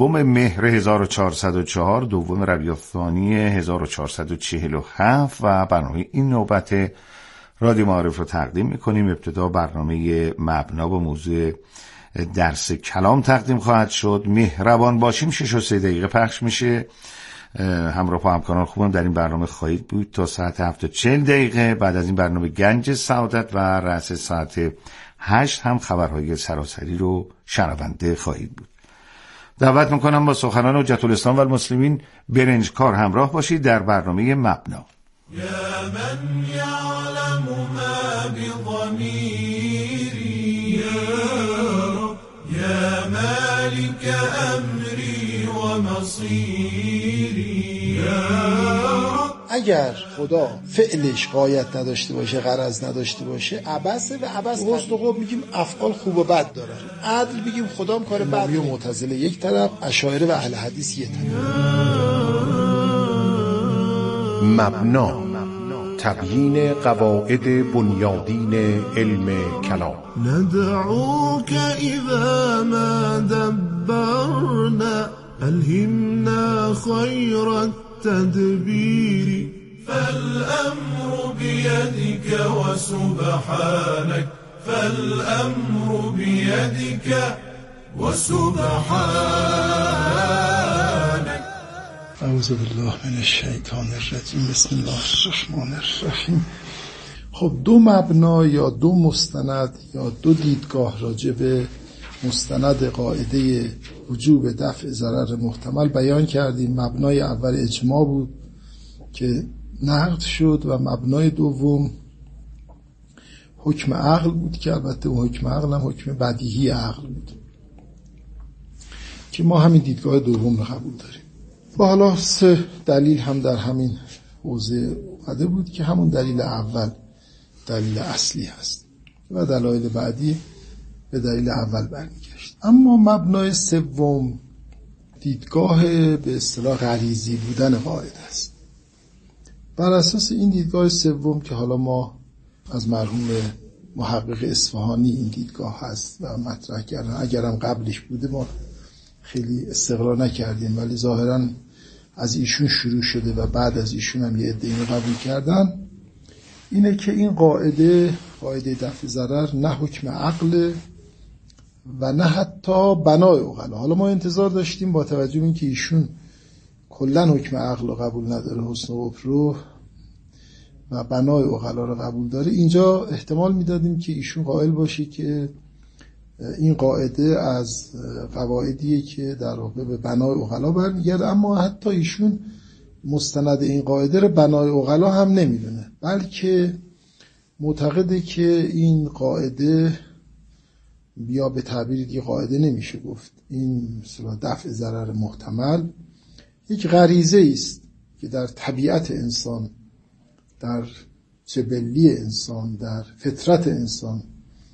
دوم مهر 1404 دوم ربیع الثانی 1447 و برنامه این نوبت رادیو معارف رو تقدیم میکنیم. ابتدا برنامه مبنا با موضوع درس کلام تقدیم خواهد شد. مهربان باشیم 6 و 3 دقیقه پخش میشه. همراه با همکاران خوبم در این برنامه خواهید بود تا ساعت 7 و 40 دقیقه. بعد از این برنامه گنج سعادت و رأس ساعت 8 هم خبرهای سراسری رو شنونده خواهید بود. دعوت میکنم با سخنان حجت الاسلام و المسلمین برنجکار همراه باشید در برنامه مبنا. یا من یعلم ما بضمیری یا مالک امری و مصیری. اگر خدا فعلش غایت نداشته باشه، غرض نداشته باشه، عبثه و عبث حسن و قب میگیم افعال خوب و بد داره. عدل میگیم خدا هم کار بد و معتزله یک طرف، اشاعره و اهل حدیث یک طرف. مبنا، تبیین قواعد بنیادین علم کلام. ندعوك اذا ما دبرنا الهمنا خیر التدبیر فالامر بيدك وسبحانك فالامر بيدك وسبحانك. اعوذ بالله من الشیطان الرجیم. بسم الله الرحمن الرحیم. خب دو مبنا یا دو مستند یا دو دیدگاه راجع به مستند قاعده وجوب دفع ضرر محتمل بیان کردیم. مبنای اول اجماع بود که نقد شد و مبنای دوم حکم عقل بود که البته اون حکم عقل هم حکم بدیهی عقل بود که ما همین دیدگاه دوم رو قبول داریم. و حالا 3 دلیل هم در همین حوزه اومده بود که همون دلیل اول دلیل اصلی هست و دلایل بعدی به دلیل اول برمیگشت. اما مبنای سوم دیدگاه به اصطلاح غریزی بودن قاعده است. بر اساس این دیدگاه سوم که حالا ما از مرحوم محقق اصفهانی این دیدگاه هست و مطرح کردن، اگرم قبلش بوده ما خیلی استقرا نکردیم ولی ظاهراً از ایشون شروع شده و بعد از ایشون هم یه عده‌ای قبول کردن، اینه که این قاعده دفع ضرر نه حکم عقل و نه حتی بنای عقلا. حالا ما انتظار داشتیم با توجه به اینکه ایشون کلا حکم عقل رو قبول نداره، حسن و عبرو و بنای عقلا رو قبول داره، اینجا احتمال میدادیم که ایشون قائل باشه که این قاعده از قواعدیه که در واقع به بنای عقلا برمیگرده. اما حتی ایشون مستند این قاعده رو بنای عقلا هم نمیدونه، بلکه معتقده که این قاعده بیا به تعبیر دیگه قاعده نمیشه گفت، این مثلا دفع ضرر محتمل یک غریزه است که در طبیعت انسان، در جبلی انسان، در فطرت انسان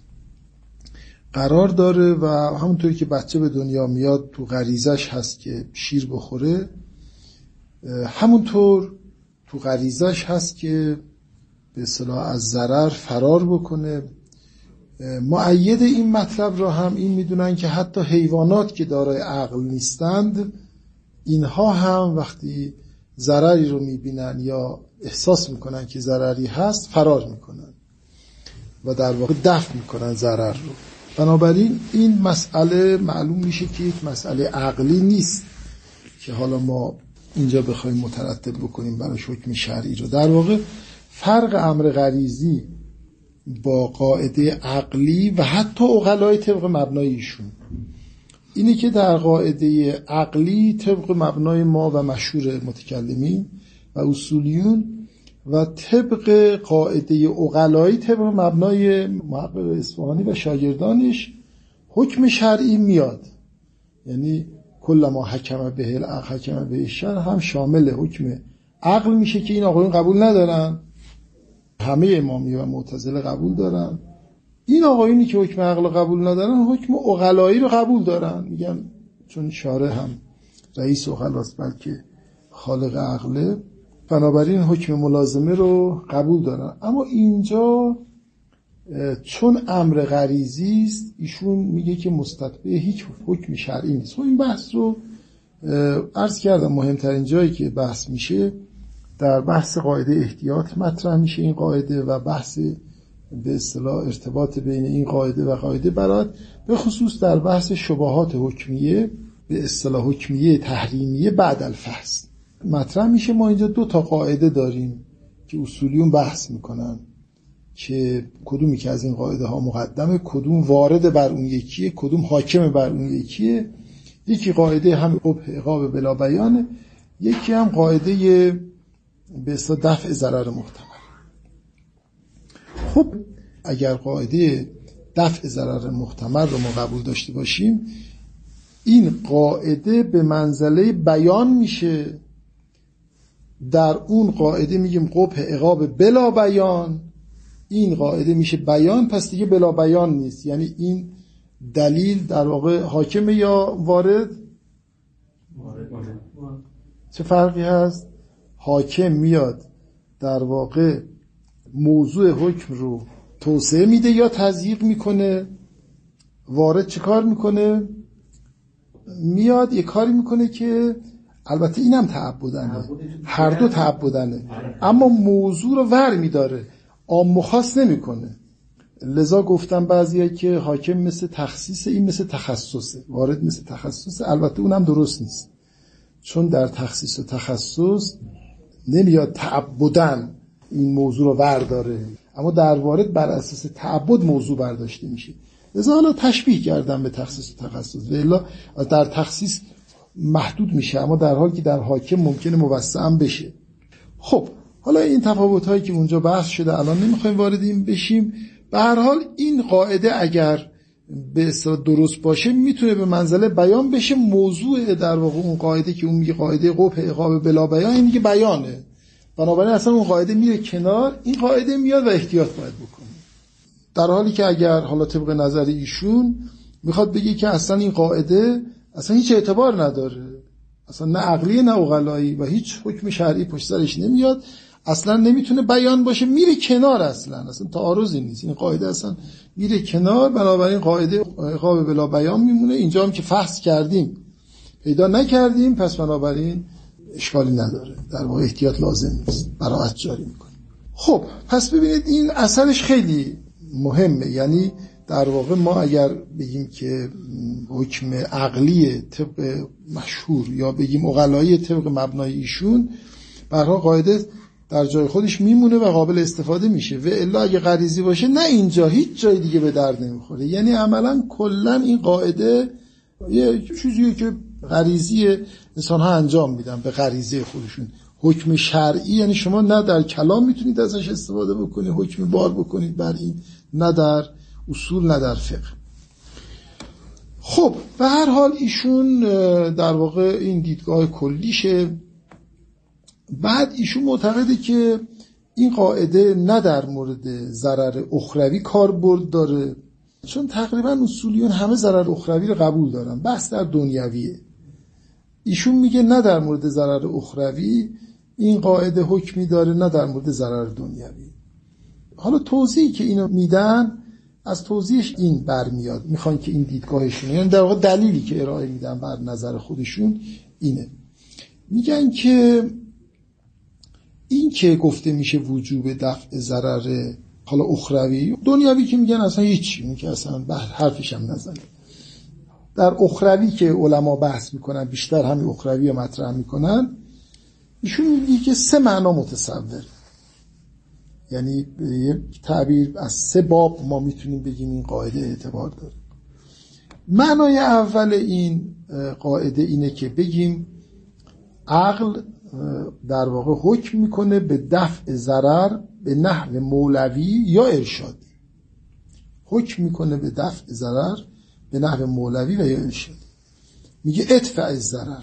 قرار داره و همونطوری که بچه به دنیا میاد تو غریزش هست که شیر بخوره، همونطور تو غریزش هست که به اصطلاح از ضرر فرار بکنه. مؤید این مطلب را هم این میدونن که حتی حیوانات که دارای عقل نیستند، اینها هم وقتی ضرری رو میبینن یا احساس میکنن که ضرری هست فرار میکنن و در واقع دفع میکنن ضرر رو. بنابراین این مسئله معلوم میشه که یک مسئله عقلی نیست که حالا ما اینجا بخوایم مترتب بکنیم براش حکم شرعی رو. در واقع فرق امر غریزی با قاعده عقلی و حتی عقلای طبق مبنای ایشون اینه که در قاعده عقلی طبق مبنای ما و مشهور متکلمین و اصولیون و طبق قاعده عقلایی طبق مبنای محقق اصفهانی و شاگردانش حکم شرعی میاد. یعنی کل ما حکم به العقل حکم به الشرع هم شامل حکم عقل میشه که این آقایون قبول ندارن، همه امامیه و معتزله قبول دارن. این آقایونی که حکم عقل قبول ندارن حکم عقلایی رو قبول دارن، میگن چون شارع هم رئیس عقلاست بلکه خالق عقله، بنابراین حکم ملازمه رو قبول دارن. اما اینجا چون امر غریزی است ایشون میگه که مستتبع هیچ حکم شرعی نیست. و این بحث رو عرض کردم مهمترین جایی که بحث میشه در بحث قاعده احتیاط مطرح میشه این قاعده و بحث به اصطلاح ارتباط بین این قاعده و قاعده برات، به خصوص در بحث شبهات حکمیه به اصطلاح حکمیه تحریمیه بعد الفحص مطرح میشه. ما اینجا 2 تا قاعده داریم که اصولیون بحث میکنن که کدومی که از این قاعده ها مقدمه، کدوم وارد بر اون یکیه، کدوم حاکم بر اون یکیه. یکی قاعده هم قبح عقاب بلا بیانه، یکی هم قاعده به اصطلاح دفع ضرر محتمل. خب اگر قاعده دفع ضرر محتمل رو ما قبول داشته باشیم، این قاعده به منزله بیان میشه. در اون قاعده میگیم قبح عقاب بلا بیان، این قاعده میشه بیان، پس دیگه بلا بیان نیست. یعنی این دلیل در واقع حاکم یا وارد؟ چه فرقی هست؟ حاکم میاد در واقع موضوع حکم رو توسعه میده یا تضییق میکنه. وارد چه کار میکنه؟ میاد یه کاری میکنه که البته اینم تعبدنه، هر دو تعبدنه، اما موضوع رو ور میداره، عام و خاص نمیکنه. لذا گفتم بعضیه که حاکم مثل تخصیص، این مثل تخصصه، وارد مثل تخصصه. البته اونم درست نیست، چون در تخصیص و تخصص نمیاد تعبدن این موضوع رو برداره، اما در وارد بر اساس تعبد موضوع برداشته میشه. لذا حالا تشبیه کردم به تخصیص و تخصص، و الا در تخصیص محدود میشه، اما در حالی که در حاکم ممکنه موسع هم بشه. خب حالا این تفاوت هایی که اونجا بحث شده الان نمیخوایم وارد این بشیم. به هر حال این قاعده اگر به اصطلاح درست باشه میتونه به منزله بیان بشه. موضوع در واقع اون قاعده که اون میگه قاعده قبح عقاب بلا بیان، این میگه بیانه، بنابراین اصلا اون قاعده میره کنار، این قاعده میاد و احتیاط باید بکنه. در حالی که اگر حالا طبق نظر ایشون میخواد بگه که اصلا این قاعده اصلا هیچ اعتبار نداره، اصلا نه عقلی نه عقلایی و هیچ حکم شرعی پشت سرش نمیاد، اصلا نمیتونه بیان باشه، میره کنار، اصلا تعارضی نیست، این قاعده اصلا میره کنار. بنابراین قاعده عقاب بلا بیان میمونه. اینجا هم که فحص کردیم پیدا نکردیم، پس بنابراین اشکالی نداره، در واقع احتیاط لازم نیست، براءت جاری میکنه. خب پس ببینید این اثرش خیلی مهمه. یعنی در واقع ما اگر بگیم که حکم عقلی طبق مشهور یا بگیم عقلایی طبق مبنای ایشون، برای قاعده در جای خودش میمونه و قابل استفاده میشه، و الا اگه غریزی باشه نه اینجا هیچ جای دیگه به درد نمیخوره. یعنی عملا کلا این قاعده یه چیزیه که غریزی انسان ها انجام میدن به غریزه خودشون. حکم شرعی یعنی شما نه در کلام میتونید ازش استفاده بکنید، حکم بار بکنید بر این، نه در اصول نه در فقه. خب به هر حال ایشون در واقع این دیدگاه کلیشه. بعد ایشون معتقده که این قاعده نه در مورد ضرر اخروی کاربرد داره، چون تقریبا اصولیون همه ضرر اخروی رو قبول دارن، بحث در دنیویه. ایشون میگه نه در مورد ضرر اخروی این قاعده حکمی داره، نه در مورد ضرر دنیوی. حالا توضیحی که اینو میدن از توضیحش این برمیاد، میخوان که این دیدگاهشون، یعنی در واقع دلیلی که ارائه میدن بر نظر خودشون اینه. میگن که این که گفته میشه وجوب دفع ضرر حالا اخروی، دنیوی که میگن اصلا هیچی، این که اصلا حرفش هم نزنه. در اخروی که علما بحث میکنن، بیشتر همین اخروی رو مطرح میکنن، ایشون میگه که 3 معنا متصور، یعنی یه تعبیر از 3 باب ما میتونیم بگیم این قاعده اعتبار داره. معنای اول این قاعده اینه که بگیم عقل در واقع حکم میکنه به دفع ضرر به نحو مولوی یا ارشادی. حکم میکنه به دفع ضرر به نحو مولوی و یا ارشادی. میگه ادفع الضرر.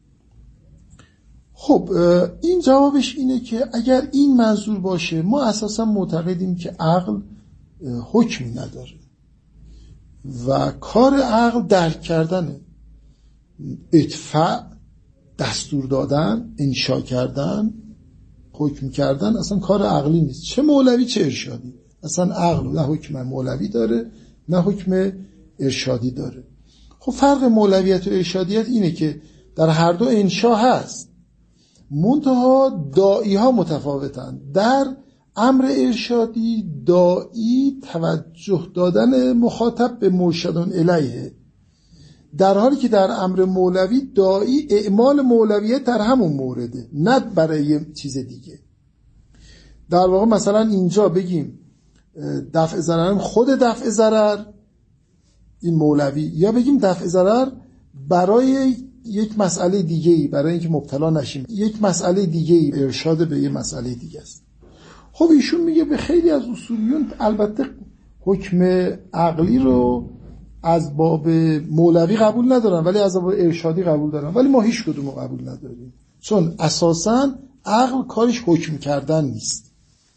خب این جوابش اینه که اگر این منظور باشه، ما اساسا معتقدیم که عقل حکمی نداره و کار عقل درک کردنه. ادفع دستور دادن، انشا کردن، حکم کردن اصلا کار عقلی نیست، چه مولوی چه ارشادی. اصلا عقل نه حکم مولوی داره نه حکم ارشادی داره. خب فرق مولویت و ارشادیت اینه که در هر دو انشا هست، منتها داعی ها متفاوتن. در امر ارشادی داعی توجه دادن مخاطب به مرشدون الیه، در حالی که در امر مولوی داعی اعمال مولویت در همون مورده، نه برای چیز دیگه. در واقع مثلا اینجا بگیم دفع ضرر، خود دفع ضرر این مولوی، یا بگیم دفع ضرر برای یک مسئله دیگه‌ای، برای اینکه مبتلا نشیم یک مسئله دیگه‌ای، ارشاد به یک مسئله دیگه است. خب ایشون میگه به خیلی از اصولیون البته حکم عقلی رو از باب مولوی قبول ندارن ولی از باب ارشادی قبول دارن، ولی ما هیچ کدوم رو قبول نداریم، چون اساساً عقل کارش حکم کردن نیست.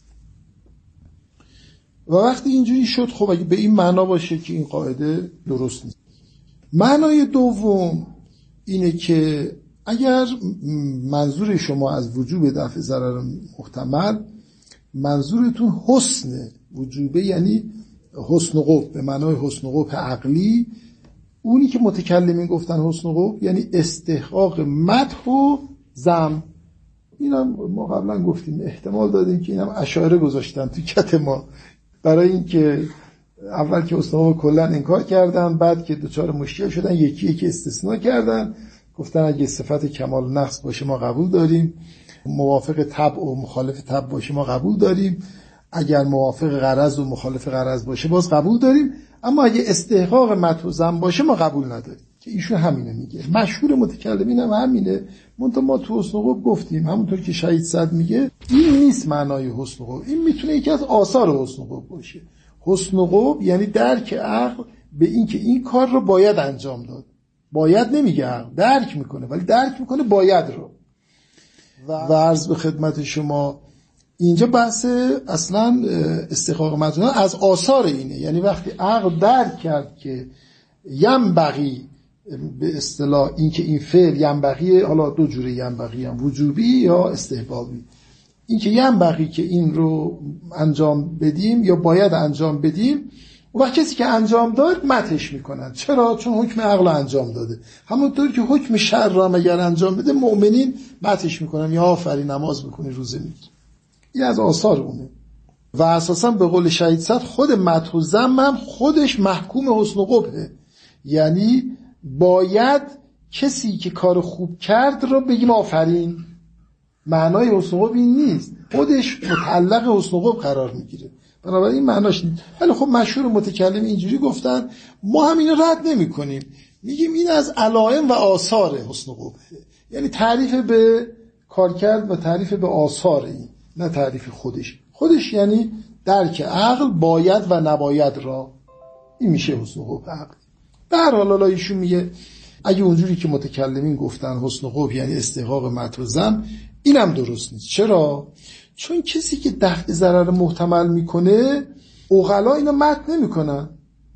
و وقتی اینجوری شد، خب اگه به این معنا باشه که این قاعده درست نیست. معنای دوم اینه که اگر منظور شما از وجوب دفع ضرر محتمل منظورتون حسن وجوبه، یعنی حسن قبح به معنای حسن قبح عقلی، اونی که متکلمین گفتن حسن قبح یعنی استحقاق مدح و ذم. اینم ما قبلا گفتیم، احتمال دادیم که اینم اشاعره گذاشتن تو کت ما، برای اینکه اول که حسن قبح کلا انکار کردن، بعد که دچار مشکل شدن یکی یکی استثناء کردن، گفتن اگه صفت کمال نقص باشه ما قبول داریم، موافق طبع و مخالف طبع باشه ما قبول داریم، اگر موافق غرض و مخالف غرض باشه باز قبول داریم، اما اگه استحقاق مدح و ذم باشه ما قبول نداریم. که ایشون همینه میگه، مشهور متکلمین هم همینه. منتها ما تو حسن قبح گفتیم همونطور که شهید صدر میگه این نیست معنای حسن قبح، این میتونه یکی از آثار حسن قبح باشه. حسن قبح یعنی درک عقل به این که این کار رو باید انجام داد. باید نمیگه عقل، درک میکنه، ولی درک میکنه باید رو. و عرض به خدمت شما اینجا بحث اصلا استحقاق مدح از آثار اینه، یعنی وقتی عقل درک کرد که ینبغی، به اصطلاح این که این فعل ینبغی، حالا دو جوره ینبغی هم، وجوبی یا استحبابی، این که ینبغی که این رو انجام بدیم یا باید انجام بدیم، و کسی که انجام داد مدحش میکنن. چرا؟ چون حکم عقل انجام داده. همونطور که حکم شرع را اگر انجام بده مؤمنین مدحش میکنن، یا آفرین نماز بکنی روزه میگیری. این از آثار اونه. و اساسا به قول شهید صدر خود مدح و ذم هم خودش محکوم حسن قبحه، یعنی باید کسی که کار خوب کرد رو بگیم آفرین. معنای حسن قبح این نیست، خودش متعلق حسن قبح قرار میگیره، بنابراین معناش نیست. ولی خب مشهور متکلم اینجوری گفتن، ما هم اینو رد نمی کنیم، میگیم این از علائم و آثار حسن قبحه، یعنی تعریف به کار کرد و تعریف به آثار این، نه تعریف خودش یعنی درک عقل باید و نباید را، این میشه حسن قبح عقل. به هر حال ایشون میگه اگه اونجوری که متکلمین گفتن حسن قبح یعنی استحقاق مدح و ذم، اینم درست نیست. چرا؟ چون کسی که دفع ضرر محتمل میکنه عقلا اینو مدح نمیکنن،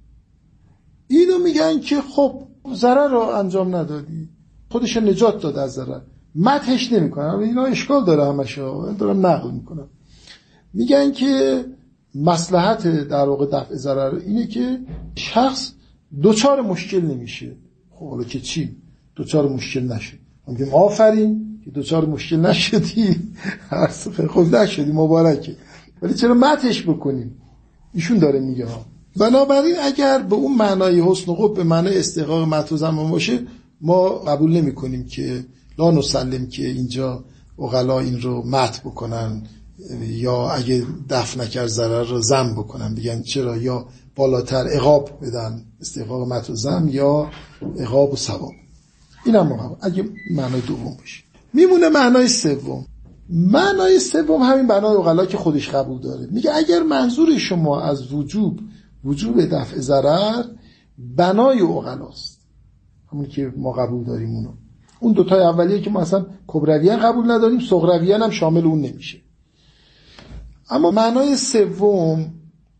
اینو میگن که خب ضرر رو انجام ندادی، خودش نجات داد از ضرر، مدحش نمیکنن. اینا اشکال داره، همشو دارم نقل میکنم. میگن که مصلحت در واقع دفع ضرر اینه که شخص دوچار مشکل نمیشه. خب حالا که چی؟ دوچار مشکل نشه. میگیم آفرین که دوچار مشکل نشدی، خب نشدی، مبارکه، ولی چرا مدحش بکنیم؟ ایشون داره میگه ها. بنابراین اگر به اون معنای حسن قبح به معنای استحقاق مدح و ذم باشه، ما قبول نمی کنیم که لا نسلم که اینجا عقلا این رو مدح بکنن، یا اگه دفع نکرد ضرر رو ذم بکنن، بگن چرا، یا بالاتر عقاب بدن، استحقاق مدح و ذم یا عقاب و ثواب. اینم مهم اگه معنای دوم باشه. میمونه معنای سوم. معنای سوم همین بنای عقلا که خودش قبول داره. میگه اگر منظور شما از وجوب دفع ضرر بنای عقلاست، همون که ما قبول داریم، اون دوتای اولیه که ما اصلا کبرویان قبول نداریم، صغرویان هم شامل اون نمیشه. اما معنای سوم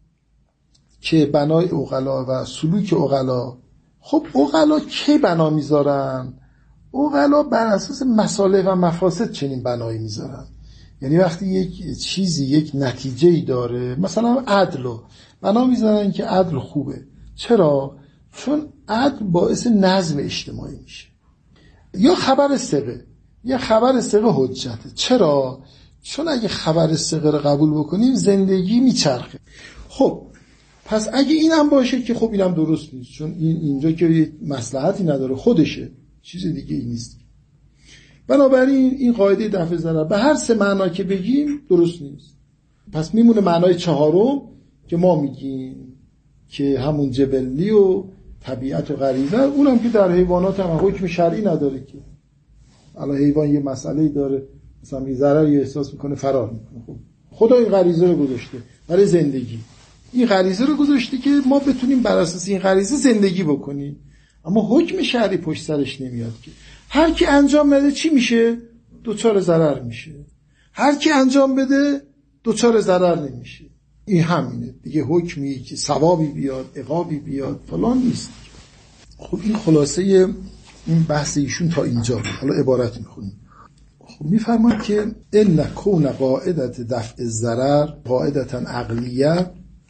که بنای عقلا و سلوک عقلا، خب عقلا کی بنا میذارن؟ عقلا بر اساس مصالح و مفاسد چنین بنایی میذارن. یعنی وقتی یک چیزی یک نتیجه‌ای داره، مثلا عدل رو بنا میذارن که عدل خوبه. چرا؟ چون عدل باعث نظم اجتماعی میشه. یا خبر ثقه. یا خبر ثقه حجته. چرا؟ چون اگه خبر ثقه رو قبول بکنیم زندگی میچرخه. خب پس اگه اینم باشه که خب اینم درست نیست، چون اینجا که مصلحتی نداره، خودشه، چیز دیگه ای نیست. بنابراین این قاعده دفع ضرر به هر سه معنا که بگیم درست نیست. پس میمونه معنای چهارم که ما میگیم که همون جبلی و طبیعت و غریزه، اونم که در حیوانات هم حکم شرعی نداره که الان حیوان یه مسئله‌ای داره، مثلا یه ضرری احساس میکنه فرار میکنه. خب خدا این غریزه رو گذاشته برای زندگی، این غریزه رو گذاشته که ما بتونیم بر اساس این غریزه زندگی بکنیم، اما حکم شرعی پشت سرش نمیاد که هر کی انجام بده چی میشه؟ دوچار ضرر میشه. هر کی انجام بده دوچار ضرر نمیشه. این همینه دیگه، حکمی که ثوابی بیاد عقابی بیاد فلان نیست. خب این خلاصه این بحث ایشون تا اینجا. حالا عبارت میخونیم. خب میفرماد که ان کون قاعدت دفع الضرر قاعدتا عقلیه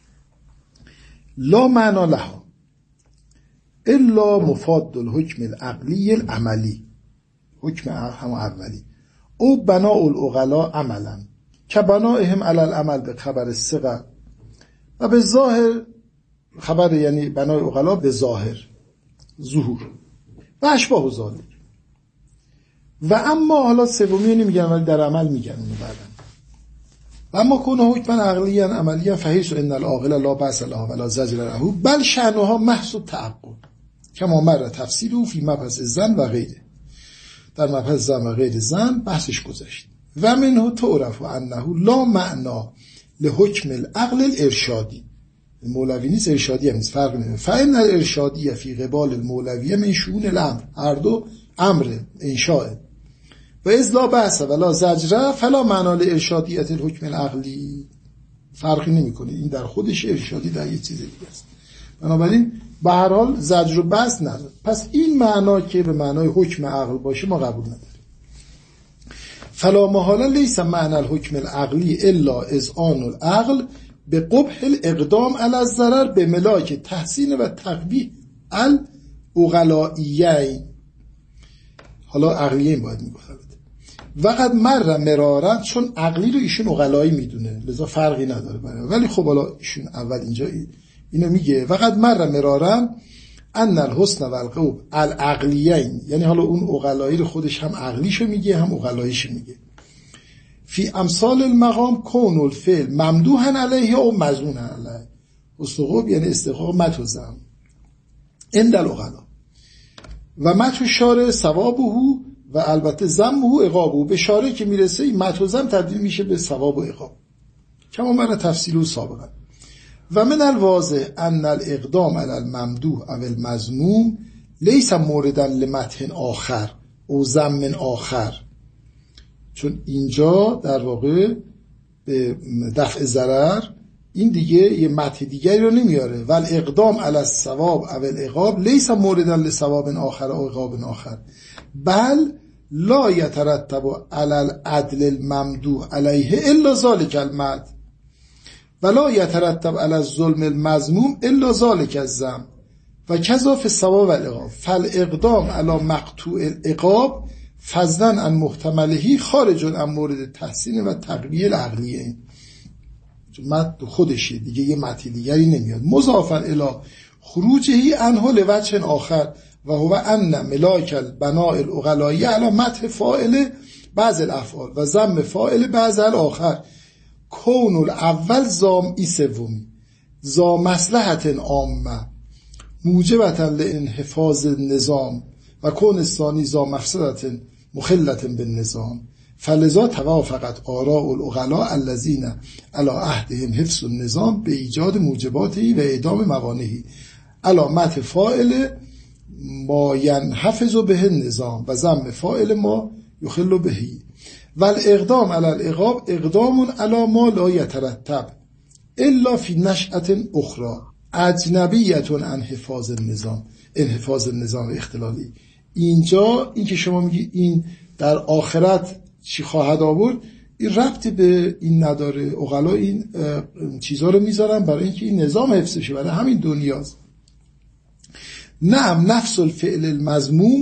لا معنا لها الا مفاد الحکم العقلی العملی، حکم هم اولی، او بناء العقلاء عملا که بنائهم علی العمل به خبر الثقه و به ظاهر خبر، یعنی بنای عقلاء به ظاهر ظهور و اشباه ذالک. و اما حالا سومی نمیگن ولی در عمل میگن اونو بعدن. و اما کنه حکما عقلیا عملیا فحیث ان العاقل لا بأس له ولا زجر له بل شأنها محض التعقل کما مر تفسیره فی مبحث الظن و غیره. در مبحث زن و غیر زن بحثش گذشت. و منه تعرف انه لا معنا لحکم العقل الارشادی، مولوی نیست ارشادی هم نیست، فرق نمیکنه. فإن الارشادی فی قبال المولوی من شؤون الامر، هر دو امر انشاء و اذ لا بأس ولا زجر فلا معنا لارشادیت الحکم العقلی، فرقی نمیکنه، این در خودش ارشادی در یه چیز دیگه است. بنابراین به هر حال زجر و بس نداره. پس این معنا که به معنای حکم عقل باشه ما قبول نداریم. فلا محاله لیس معنی الحکم العقلی الا اذعان العقل به قبح الاقدام علی الضرر به ملاک تحسین و تقبیح العقلائیین. حالا عقلیین باید میگفتن وقد مر مرارا، چون عقلی رو ایشون عقلایی میدونه لذا فرقی نداره برای، ولی خب حالا ایشون اول اینجا اینو میگه وقد مر مرارا ان الحسن و القبح العقلیین، یعنی حالا اون عقلایی رو خودش هم عقلیشو میگه هم عقلاییشو میگه. فی امثال المقام کون الفعل ممدوحا علیه او مذموما علیه، استقاب یعنی استحقاق مدح و ذم عند العقلا و مدح الشارع ثوابه و البته ذمه عقابه. به شارع که میرسه این مدح و ذم تبدیل میشه به ثواب و عقاب کما من تفصیل سابقا. و من الواضح ان الاقدام علی الممدوح او المذموم لیس موردا لمدح آخر او ذم آخر، چون اینجا در واقع به دفع ضرر این دیگه یه مدح دیگری رو نمیاره. و الاقدام علی الثواب او العقاب لیس موردا لثواب آخر او عقاب آخر بل لا یترتب علی العدل الممدوح علیه الا ذلک المدح ولا یترتب علی الظلم المذموم الا ذلک الذم و کذا فی الثواب و العقاب فالاقدام علی مقطوع العقاب فضلا عن محتمله خارج عن مورد تحسین و تقبیح العقلیه. مد خودشه دیگه، یه مد دیگری نمیاد. مضافا الی خروجه عنه لوجه آخر و هو ان ملاک البناء العقلایی علی مدح فاعل بعض الافعال و ذم فاعل بعض الاخر کون الاول زام سومی ذا مصلحت عامه موجبتا لانحفاظ النظام و کون الثانی ذا مفسدت مخلة بالنظام فلذا توافقت آراء العقلاء الذين على عهدهم حفظ النظام به ایجاد موجباته و اعدام موانعه على مدح فاعل ما ینحفظ به النظام و ذم فاعل ما یخل به و الاقدام علی العقاب اقدام علی ما لا یترتب الا فی نشأة اخرى اجنبیة عن حفاظ النظام انحفاظ النظام و اختلالی. اینجا این که شما میگی این در آخرت چی خواهد آورد، این ربطی به این نداره. عقلا این چیزها رو میذارن برای اینکه این نظام حفظ شه، برای همین دنیاست. نعم نفس الفعل المذموم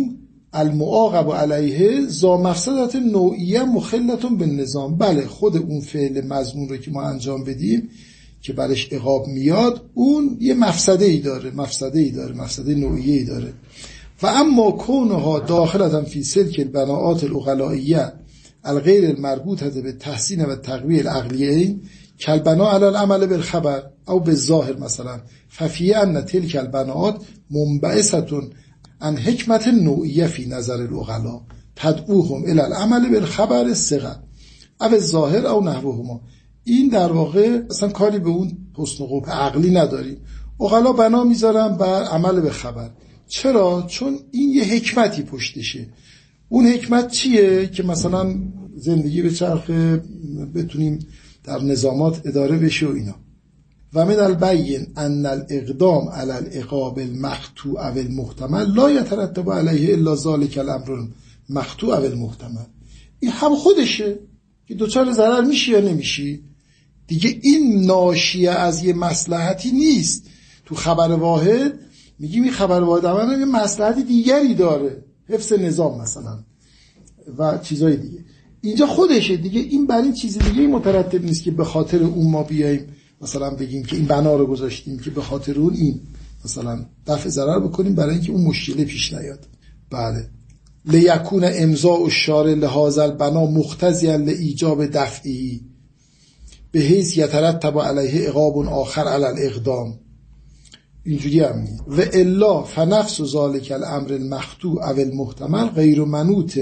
المعاقب علیه ذا مفسدت نوعیه مخلة بالنظام. بله، خود اون فعل مضمون رو که ما انجام بدیم که برش عقاب میاد، اون یه مفسده‌ای داره، مفسده نوعیه‌ای داره. و اما کونها داخلة فی سلک البناءات العقلائیه الغیر المربوطه به تحسین و تقویه العقلیه کالبناء علی العمل بالخبر او بالظاهر مثلا، ففی ان تلک البناءات منبعثة عن حکمت نوعیه فی نظر العقلاء تدعوهم الی العمل بالخبر الثقه او الظاهر او نحوهما. این در واقع اصلا کاری به اون حسن و قبح عقلی نداریم. عقلا بنا میذارن بر عمل به خبر. چرا؟ چون این یه حکمتی پشتشه. اون حکمت چیه؟ که مثلا زندگی به چرخه، بتونیم در نظامات اداره بشه و اینا. و من البین ان الاقدام علی العقاب المقطوع او المحتمل لا یترتب علیه الا ذلک الامر المقطوع او المحتمل. این هم خودشه که دوچار ضرر میشی یا نمیشی دیگه. این ناشیه از یه مصلحتی نیست. تو خبر واحد میگیم این خبر واحد عمل یه مصلحت دیگری داره، حفظ نظام مثلا و چیزای دیگه. اینجا خودشه دیگه. این برای این چیز دیگه مترتب نیست که به خاطر اون ما بیاییم مثلا بگیم که این بنا رو گذاشتیم که به خاطر اون این مثلا دفع ضرر بکنیم برای اینکه اون مشکل پیش نیاد. بله، لیکون امضاء الشارع لهذا البنا مقتضیا لایجاب دفعی به حیث یترتب علیه عقاب آخر علی الاقدام. اینجوری هم نیست. و الا فنفس ذلک الامر المقطوع او المحتمل غیر منوط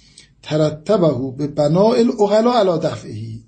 ترتبه به بناء العقلاء علی دفعه.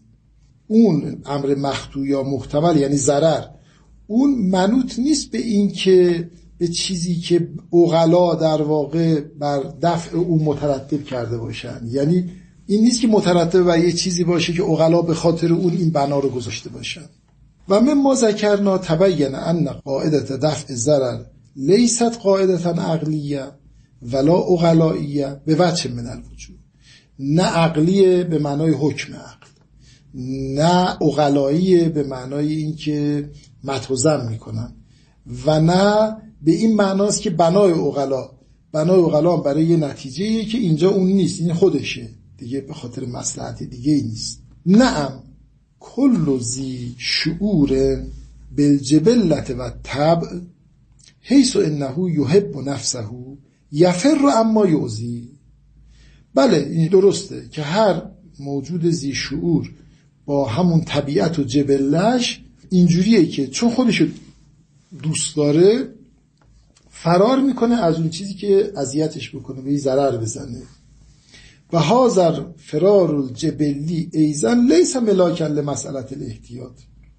اون امر مقطوع یا محتمل یعنی ضرر، اون منوط نیست به این که به چیزی که عقلا در واقع بر دفع اون مترتب کرده باشن. یعنی این نیست که مترتب بر یه چیزی باشه که عقلا به خاطر اون این بنا رو گذاشته باشن. و من ما ذکرنا تبین ان قاعده دفع ضرر لیست قاعده عقلیه ولا عقلائیه به وجه من الوجوه. نه عقلیه به معنای حکم عقل، نه عقلائیه به معنای این که متوزن میکنن، و نه به این معناست که بنای عقلا برای یه نتیجه‌ایه که اینجا اون نیست، این خودشه دیگه، به خاطر مصلحت دیگه ای نیست. نعم کل ذی شعور بالجبلة و طبع حیث انه یحب نفسه یفر اما یؤذی. بله، این درسته که هر موجود ذی شعور با همون طبیعت و جبلش اینجوریه که چون خودشو دوست داره فرار میکنه از اون چیزی که اذیتش بکنه، به ضرر بزنه. و حاضر فرار الجبلی ایزن لیس ملاکا لمسئله الاحتیاط.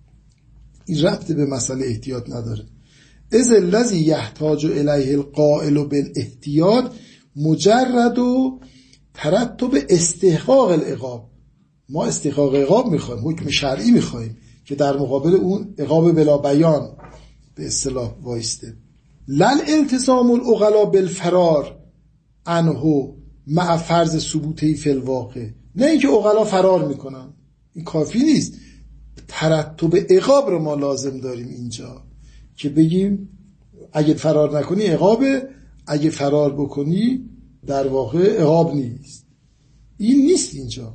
این ربط به مسئله احتیاط نداره. اذ الذی یحتاج الیه القائل بالاحتیاط مجرد و ترتب استحقاق العقاب. ما استحقاق عقاب میخوایم، حکم شرعی میخوایم که در مقابل اون عقاب بلا بیان به اصطلاح وایسته. لل التزام العقلا بالفرار عنه مع فرض ثبوتی فی الواقع. نه اینکه عقلا فرار میکنن، این کافی نیست. ترتب عقاب رو ما لازم داریم اینجا که بگیم اگه فرار نکنی عقابه، اگه فرار بکنی در واقع عقاب نیست. این نیست اینجا.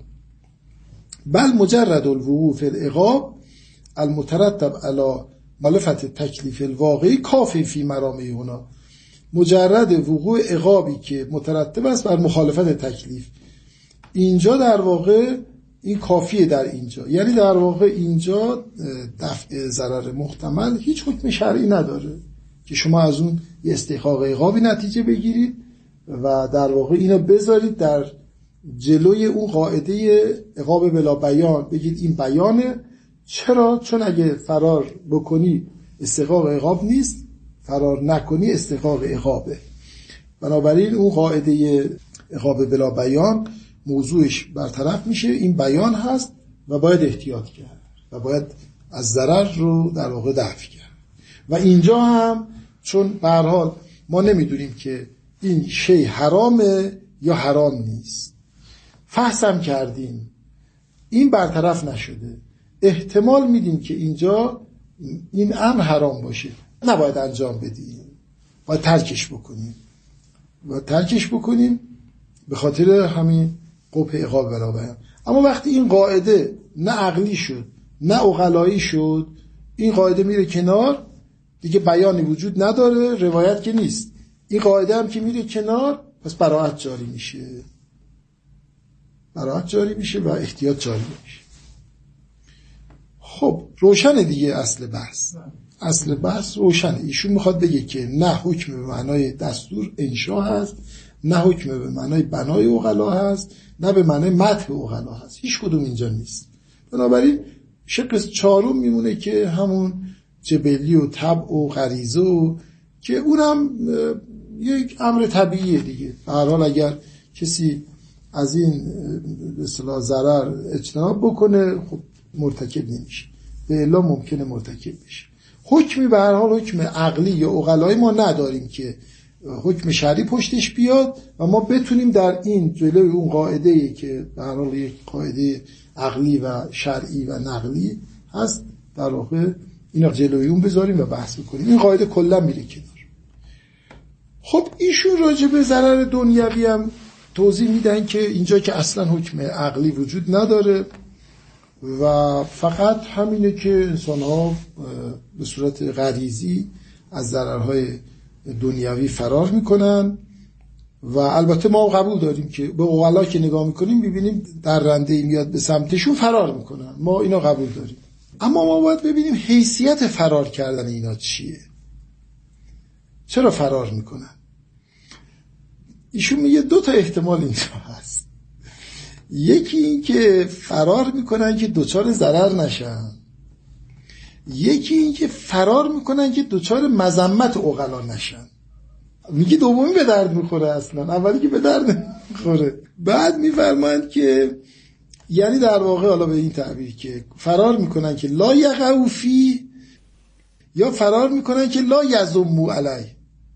بل مجرد الوقوع فی العقاب المترتب علی مخالفت تکلیف الواقعی کافی فی مرامه هنا. مجرد وقوع عقابی که مترتب است بر مخالفت تکلیف، اینجا در واقع این کافیه. در اینجا یعنی در واقع اینجا دفع ضرر محتمل هیچ حکم شرعی نداره که شما از اون یه استحقاق عقابی نتیجه بگیرید و در واقع اینو بذارید در جلوی اون قاعده عقاب بلا بیان، بگید این بیانه. چرا؟ چون اگه فرار بکنی استحقاق عقاب نیست، فرار نکنی استحقاق عقابه. بنابراین اون قاعده عقاب بلا بیان موضوعش برطرف میشه، این بیان هست و باید احتیاط کرد و باید از ضرر رو در واقع دفع کرد. و اینجا هم چون به هر حال ما نمیدونیم که این شی حرامه یا حرام نیست، فحصم کردیم این برطرف نشده، احتمال میدیم که اینجا این امر حرام باشه، نباید انجام بدیم، باید ترکش بکنیم. و ترکش بکنیم به خاطر همین قبح عقاب بلا بیان. اما وقتی این قاعده نه عقلی شد نه عقلایی شد، این قاعده میره کنار، دیگه بیانی وجود نداره، روایت که نیست. این قاعده هم که میره کنار، پس براءت جاری میشه، براءت جاری میشه و احتیاط جاری میشه. خب روشنه دیگه اصل بحث روشنه. ایشون میخواد بگه که نه حکم به معنای دستور انشا هست، نه حکم به معنای بنای عقلا هست، نه به معنای مدح عقلا هست، هیچ کدوم اینجا نیست. بنابراین شق چهارم میمونه که همون جبلی و طبع و غریزه و که اونم یک امر طبیعیه دیگه. به هر حال اگر کسی از این به اصطلاح ضرر اجتناب بکنه خب مرتکب نمیشه، به الا ممکنه مرتکب بشه. حکمی به هر حال حکم عقلی یا عقلایی ما نداریم که حکم شرعی پشتش بیاد و ما بتونیم در این جلوی اون قاعده‌ای که به هر حال یک قاعده عقلی و شرعی و نقلی هست در واقع اینا جلوی اون بذاریم و بحث بکنیم. این قاعده کلا میره کنار. خب ایشون راجع به ضرر دنیوی هم توضیح میدن که اینجا که اصلا حکم عقلی وجود نداره و فقط همینه که انسان‌ها به صورت غریزی از ضررهای دنیوی فرار میکنن و البته ما قبول داریم که به عقلا که نگاه میکنیم ببینیم در رنده‌ای میاد به سمتشون فرار میکنن، ما اینا قبول داریم. اما ما باید ببینیم حیثیت فرار کردن اینا چیه، چرا فرار میکنن. ایشون میگه دو تا احتمال اینجا هست. یکی این که فرار میکنن که دوچار ضرر نشن، یکی این که فرار میکنن که دوچار مذمت عقلا نشن. میگه دومی به درد میخوره، اصلا اولی که به درد نمیخوره. بعد میفرمایند که یعنی در واقع حالا به این تعبیر که فرار میکنن که لا یقعوا فیه یا فرار میکنن که لا یذموا علیه.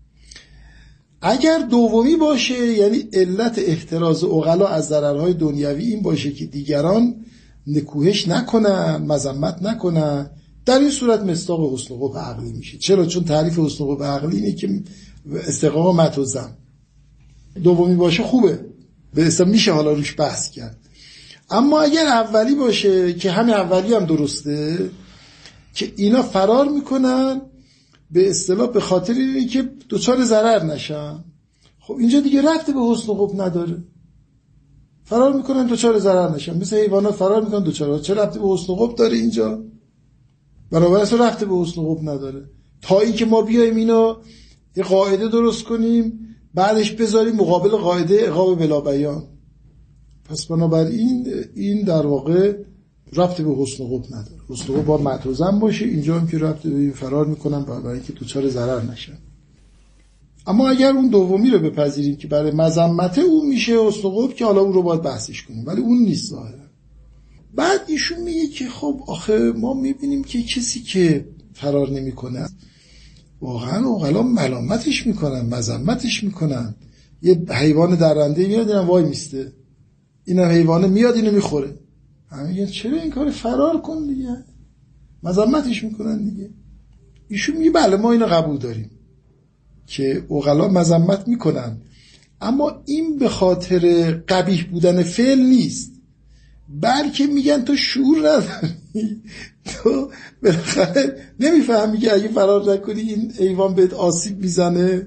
اگر دومی باشه یعنی علت احتراز عقلا از ضررهای دنیوی این باشه که دیگران نکوهش نکنن، مذمت نکنن، در این صورت مصداق حسن قبح عقلی میشه. چرا؟ چون تعریف حسن قبح عقلی اینه که استقامت مدح و ذم. دومی باشه خوبه، به اصلا میشه حالا روش بحث کرد. اما اگر اولی باشه که همین اولی هم درسته که اینا فرار میکنن به اصطلاح به خاطر اینه که دوچار ضرر نشن، خب اینجا دیگه ربطی به حسن قبح نداره. فرار میکنن دوچار ضرر نشن، مثل حیوانات فرار میکنن دوچار، چه ربطی به حسن قبح داره اینجا؟ برابر اصلا ربطی به حسن قبح نداره. تا این که ما بیایم اینا یه قاعده درست کنیم بعدش بذاریم مقابل قاعده عقاب بلا بیان، پس بنابراین این در واقع ربطی به حسن قبح نداره. حسن قبح باید مدح و ذم باشه، اینجا هم که ربطی به این فرار میکنن برای اینکه دوچار ضرر نشن. اما اگر اون دومی رو بپذیریم که برای مذمت اون میشه حسن قبح که حالا اون رو باید بحثش کنیم، ولی اون نیست ظاهرا. بعد ایشون میگه که خب آخه ما میبینیم که کسی که فرار نمیکنه واقعا عقلا ملامتش میکنن، مذمتش میکنن. یه حیوان درنده میاد اینم وای میسته، اینم حیوانه میاد اینو میخوره، همه میگن چرا این کار، فرار کن دیگه، مذمتش میکنن دیگه. ایشون میگه بله ما اینو قبول داریم که عقلا مذمت میکنن، اما این به خاطر قبیح بودن فعل نیست، بلکه میگن تو شعور نداری، تو بالاخره نمیفهمی که اگه فرار نکنی این حیوان بهت آسیب میزنه،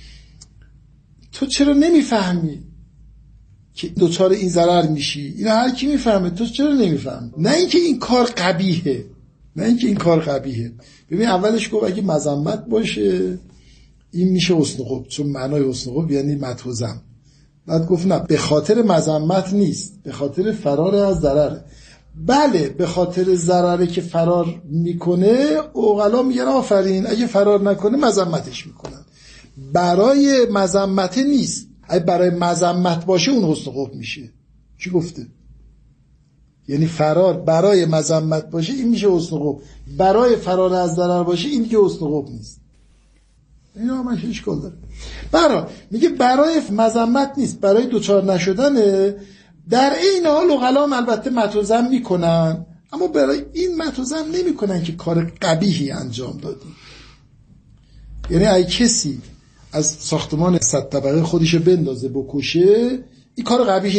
تو چرا نمیفهمی که دوچار این ضرر میشی؟ این هر کی میفهمه، تو چرا نمیفهمی؟ نه اینکه این کار قبیحه، نه اینکه این کار قبیحه. ببین اولش گفت اگه مذمت باشه این میشه حسن قبح، چون معنای حسن قبح یعنی مدح و ذم. بعد گفت نه به خاطر مذمت نیست، به خاطر فرار از ضرره. بله به خاطر ضرره که فرار میکنه عقلا میگن آفرین، اگه فرار نکنه مذمتش میکنن. برای مذمت نیست، اگه برای مذمت باشه اون حسن قبح میشه. چی گفته؟ یعنی فرار برای مذمت باشه این میشه حسن قبح، برای فرار از ضرر باشه این دیگه حسن قبح نیست. اینا همش اشکال داره. میگه برای مذمت نیست، برای دوچار نشدنه. در این حال عقلا البته مدح و ذم میکنن، اما برای این مدح و ذم نمیکنن که کار قبیحی انجام دادی. یعنی اگه کسی از ساختمان 100 طبقه خودش بندازه بکشه، این کار قبیحی